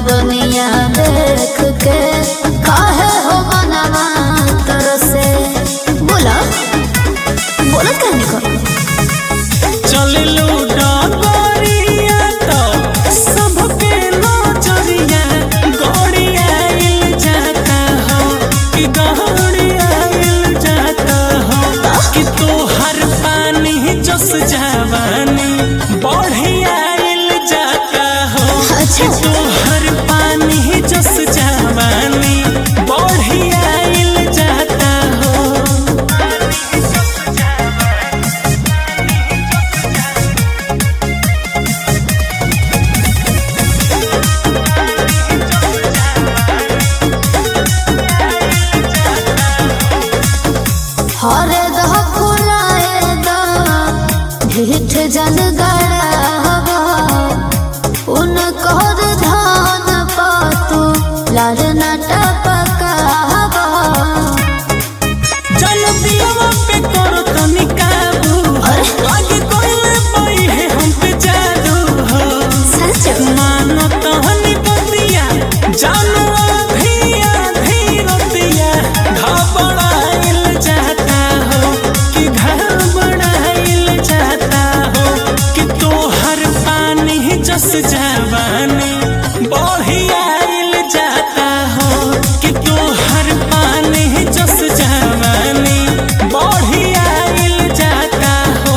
बदनिया देख के काहे हो मनवा तरसे। बोला बोला कहने को चललू डगरिया तो सबके नजरिया गड़ियाइल जाता हो कि गड़ियाइल जाता हो कि तोहर पानी जस जवानी बढ़ियाइल जाता हो कि तोहर पानी जस जवानी बढ़ियाइल जाता हो। हरे दह फुलाए दा ढीठ जन गड़ा उन कहर धान पातू लाल नाटा पका जल दिलवा पे करो तनी काबू आगे कोई पई है हम पे जादू हो सच मानो तहनी बतिया जानो धिया धीरतिया घबराइल जाता हो कि घबराइल जाता हो कि तोहर पानी जस जवानी बढ़ियाइल जाता हो कि तोहर पानी जस जवानी बढ़ियाइल जाता हो।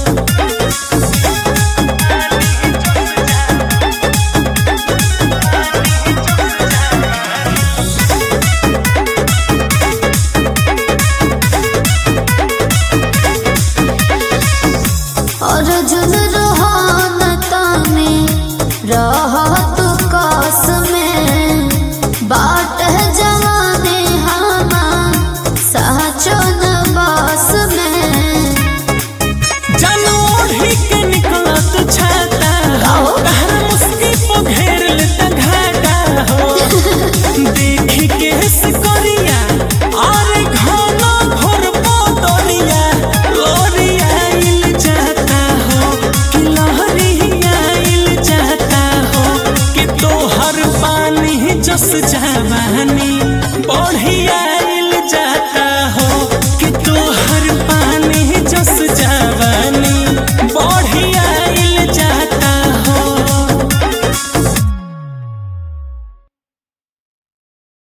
और जुन रोहानता में रहत कास में बाट जवाने हमा सहचन बास में जानो ओढ़ी के निकलत छाता हो तहरा मुस्की पे घेर लेता घाटा हो देखी के सिकरिया और घना घोर पोतरिया लोरियाइल जाता हो कि लहरियाइल जाता हो कि तोहर पानी जस जवानी बढ़िया